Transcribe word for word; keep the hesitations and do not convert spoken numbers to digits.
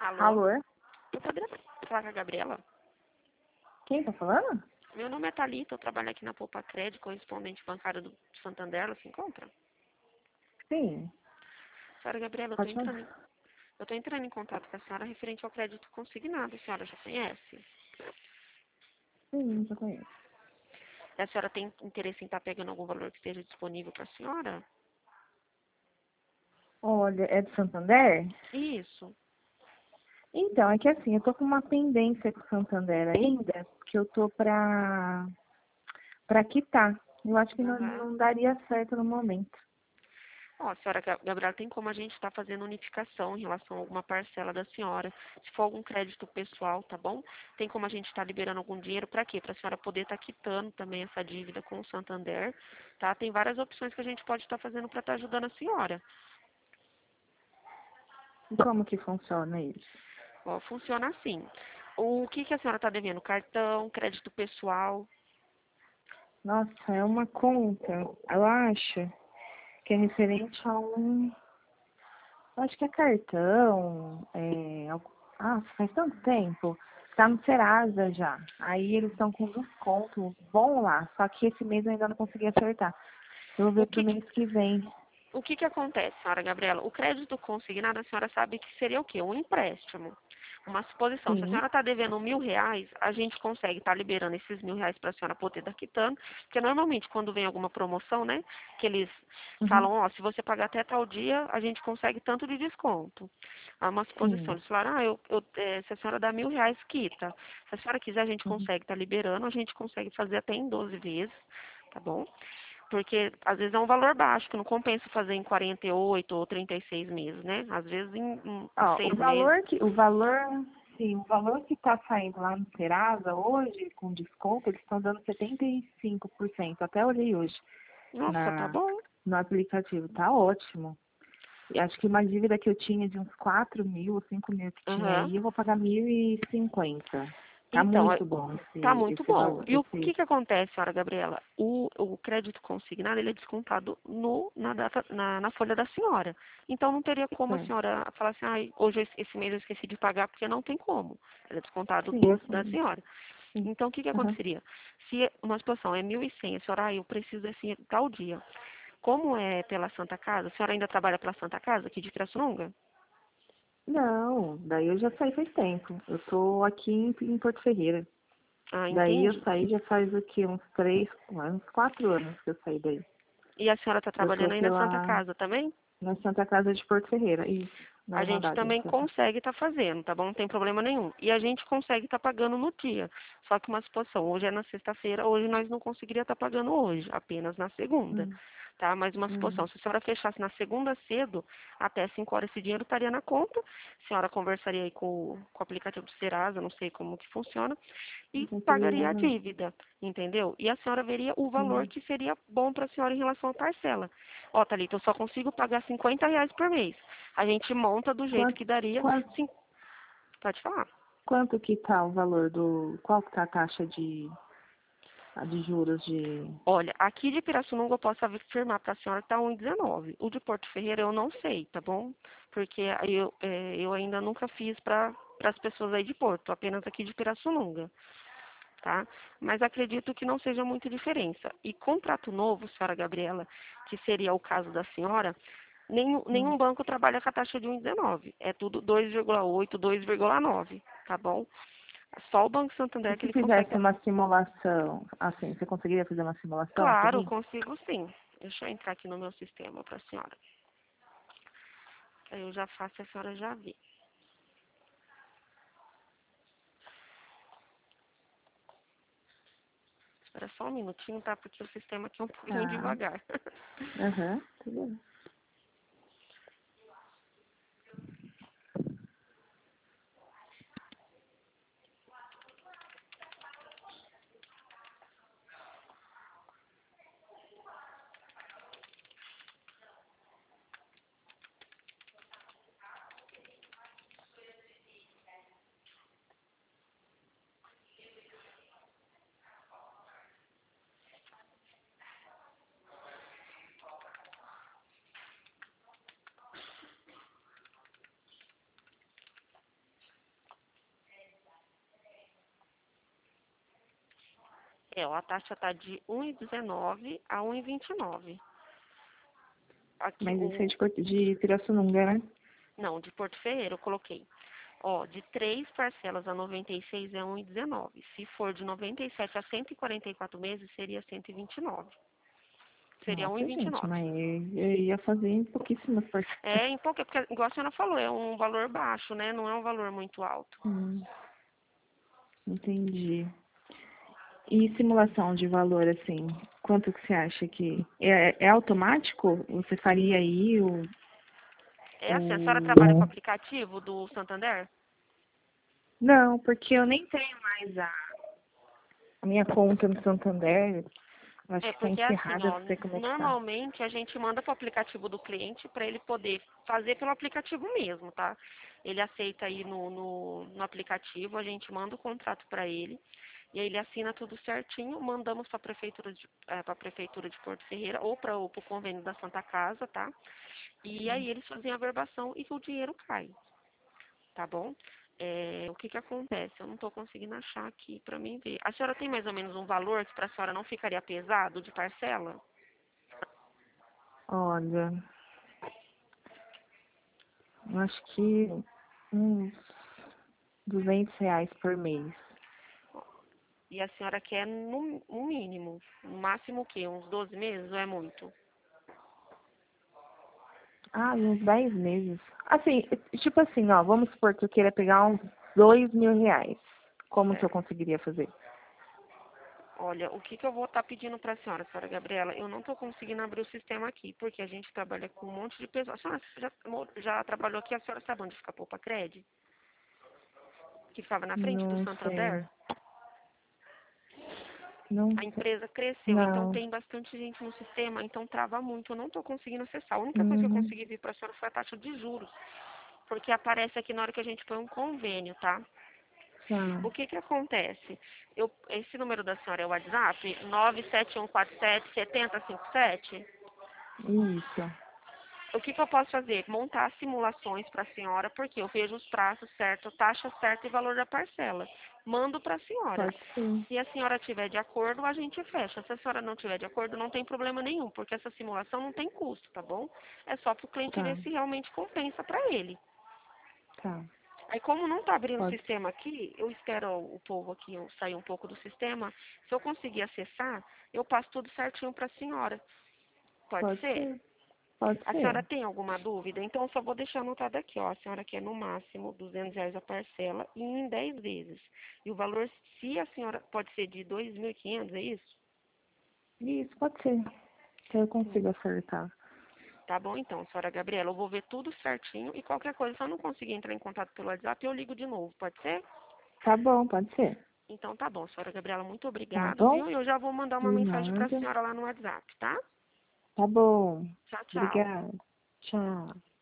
Alô? Alô? Eu poderia falar com a Gabriela? Quem tá falando? Meu nome é Thalita, eu trabalho aqui na Poupa Crédito, correspondente bancário do Santander, ela se encontra? Sim, Senhora Gabriela, eu tô pode entrando, falar. em- eu tô entrando em contato com a senhora referente ao crédito consignado, a senhora já conhece? Sim, já conheço. E a senhora tem interesse em estar pegando algum valor que esteja disponível para a senhora? Olha, é do Santander? Isso. Então, é que assim, eu tô com uma pendência com o Santander ainda, que eu tô pra, pra quitar. Eu acho que não, Uhum. não daria certo no momento. Ó, a senhora Ga- Gabriela, tem como a gente estar fazendo unificação em relação a alguma parcela da senhora, se for algum crédito pessoal, tá bom? Tem como a gente estar liberando algum dinheiro para quê? Para a senhora poder estar quitando também essa dívida com o Santander, tá? Tem várias opções que a gente pode estar fazendo para estar ajudando a senhora. E como que funciona isso? Ó, funciona assim. O que que a senhora está devendo? Cartão, crédito pessoal? Nossa, é uma conta, eu acho que é referente a um, eu acho que é cartão, é, algo- ah, faz tanto tempo. Tá no Serasa já. Aí eles estão com desconto bom lá, só que esse mês eu ainda não consegui acertar. Eu vou O ver pro que mês que vem. O que que acontece, senhora Gabriela? O crédito consignado, a senhora sabe que seria o quê? Um empréstimo, uma suposição. Se a Sim. senhora está devendo mil reais, a gente consegue estar liberando esses mil reais para a senhora poder estar quitando, porque normalmente quando vem alguma promoção, né, que eles Uhum. falam, ó, se você pagar até tal dia, a gente consegue tanto de desconto. É uma suposição. Sim. Eles falaram, ah, eu, eu, eh, se a senhora dá mil reais, quita. Se a senhora quiser, a gente Uhum. consegue estar liberando, a gente consegue fazer até em doze vezes, tá bom? Porque às vezes é um valor baixo, que não compensa fazer em quarenta e oito ou trinta e seis meses, né? Às vezes em, em, em Ó, o seis meses. valor que, o valor, sim, o valor que tá saindo lá no Serasa hoje, com desconto, eles estão dando setenta e cinco por cento. Até olhei hoje Nossa, tá na, bom. no aplicativo. Tá ótimo. E acho que uma dívida que eu tinha de uns quatro mil ou cinco mil que tinha Aham. aí, eu vou pagar mil e cinquenta. Tá Então, é- muito bom tá esse, muito esse bom. valor, E o esse. que que acontece, senhora Gabriela? O, o crédito consignado, ele é descontado no, na, data, na, na folha da senhora. Então, não teria como a Certo. senhora falar assim, ah, hoje eu- esse mês eu esqueci de pagar, porque não tem como. Ele é descontado Sim, eu do, da sei. senhora. Sim. Então, o que que Aham. aconteceria? Se uma situação é mil e cem, a senhora, ah, eu preciso assim, tal dia. Como é pela Santa Casa, a senhora ainda trabalha pela Santa Casa, aqui de Pirassununga? Não, daí eu já saí faz tempo. Eu tô aqui em, em Porto Ferreira. Ah, Daí eu entendi. saí já faz o quê? Uns três, uns quatro anos que eu saí daí. E a senhora está Eu tô trabalhando aí na Santa pela Casa também? na Santa Casa de Porto Ferreira. Isso, na A gente Irmandade. também consegue estar fazendo, tá bom? Não tem problema nenhum. E a gente consegue estar pagando no dia. Só que uma situação, hoje é na sexta-feira, hoje nós não conseguiria estar pagando hoje, apenas na segunda. Hum, Tá? Mas uma hum, suposição, se a senhora fechasse na segunda cedo, até cinco horas esse dinheiro estaria na conta. A senhora conversaria aí com, o- com o aplicativo do Serasa, não sei como que funciona, e entendi. pagaria a Aham. dívida, entendeu? E a senhora veria o valor Sim. que seria bom para a senhora em relação à parcela. Ó, Thalita, eu só consigo pagar cinquenta reais por mês. A gente monta do jeito Quanto, que daria. quanto, Sim, pode falar. quanto que tá o valor do. Qual que tá a taxa de, a de juros de. Olha, aqui de Pirassununga eu posso afirmar para a senhora que está um e dezenove. O de Porto Ferreira eu não sei, tá bom? Porque eu, é, eu ainda nunca fiz para as pessoas aí de Porto, apenas aqui de Pirassununga, tá? Mas acredito que não seja muita diferença. E contrato novo, senhora Gabriela, que seria o caso da senhora, nenhum, Hum. nenhum banco trabalha com a taxa de um e dezenove. É tudo dois vírgula oito, dois vírgula nove, tá bom? Só o Banco E Santander que se ele fizesse consegue. uma simulação, assim, você conseguiria fazer uma simulação para Claro, mim? consigo sim. Deixa eu entrar aqui no meu sistema para a senhora. Aí eu já faço e a senhora já vê. Espera só um minutinho, tá? Porque o sistema aqui é um pouquinho Tá. devagar. Aham, tudo bem. É, ó, a taxa tá de um e dezenove a um e vinte e nove. Aqui Mas isso é o... de, Porto- de Pirassununga, né? Não, de Porto Ferreira eu coloquei. Ó, de três parcelas a noventa e seis é um e dezenove. Se for de noventa e sete a cento e quarenta e quatro meses, seria cento e vinte e nove. Seria Nossa, gente, um e vinte e nove. mas eu ia fazer em pouquíssimas parcelas. É, em pouco, porque, igual a senhora falou, é um valor baixo, né? Não é um valor muito alto. Hum, entendi. E simulação de valor, assim, quanto que você acha que... É, é automático? Você faria aí o... É assim, a senhora trabalha com o o... aplicativo do Santander? Não, porque eu nem tenho mais a, a minha conta no Santander. Eu acho É, que tá porque é assim, encerrada, ó, não sei como é que tá. normalmente a gente manda para o aplicativo do cliente para ele poder fazer pelo aplicativo mesmo, tá? Ele aceita aí no, no, no aplicativo, a gente manda o contrato para ele, e aí ele assina tudo certinho, mandamos para a prefeitura de, é, para prefeitura de Porto Ferreira ou para o pro convênio da Santa Casa, tá? E aí eles fazem a verbação e o dinheiro cai, tá bom? É, o que que acontece? Eu não estou conseguindo achar aqui para mim ver. A senhora tem mais ou menos um valor que para a senhora não ficaria pesado de parcela? Olha, eu acho que uns duzentos reais por mês. E a senhora quer no, no mínimo, no máximo o quê? Uns doze meses ou é muito? Ah, uns dez meses. Assim, tipo assim, ó, vamos supor que eu queira pegar uns dois mil reais. Como que eu Certo. conseguiria fazer? Olha, o que, que eu vou estar pedindo para a senhora, senhora Gabriela? Eu não estou conseguindo abrir o sistema aqui, porque a gente trabalha com um monte de pessoas. A senhora já, já trabalhou aqui, a senhora sabe onde fica a Poupa Cred? Que ficava na frente do Não sei. Santander? Não A sei. empresa cresceu, então Não. tem bastante gente no sistema, então trava muito. Eu não estou conseguindo acessar. A única coisa que eu Uhum. consegui ver para a senhora foi a taxa de juros, porque aparece aqui na hora que a gente põe um convênio, tá? Tá. O que que acontece? Eu, esse número da senhora é o WhatsApp, nove sete um quatro sete, sete zero cinco sete. Isso. O que que eu posso fazer? Montar simulações para a senhora, porque eu vejo os prazos certos, taxa certa e valor da parcela. Mando para a senhora. Pode ser. Se a senhora tiver de acordo, a gente fecha. Se a senhora não tiver de acordo, não tem problema nenhum, porque essa simulação não tem custo, tá bom? É só para o cliente Tá. ver se realmente compensa para ele. Tá. Aí como não está abrindo o Pode. sistema aqui, eu espero o povo aqui eu sair um pouco do sistema. Se eu conseguir acessar, eu passo tudo certinho para a senhora. Pode Pode ser? ser. Pode A senhora ser. tem alguma dúvida? Então eu só vou deixar anotado aqui, ó. A senhora quer no máximo duzentos reais a parcela e em dez vezes. E o valor, se a senhora, pode ser de dois mil e quinhentos, é isso? Isso, pode ser. Que eu consigo acertar. Tá bom então, senhora Gabriela. Eu vou ver tudo certinho e qualquer coisa, se eu não conseguir entrar em contato pelo WhatsApp, eu ligo de novo. Pode ser? Tá bom, pode ser. Então tá bom, senhora Gabriela, muito Tá obrigado, bom? viu? E eu já vou mandar uma De mensagem para a nada. senhora lá no WhatsApp, tá? Tá bom. Tchau, tchau. Obrigada. Tchau.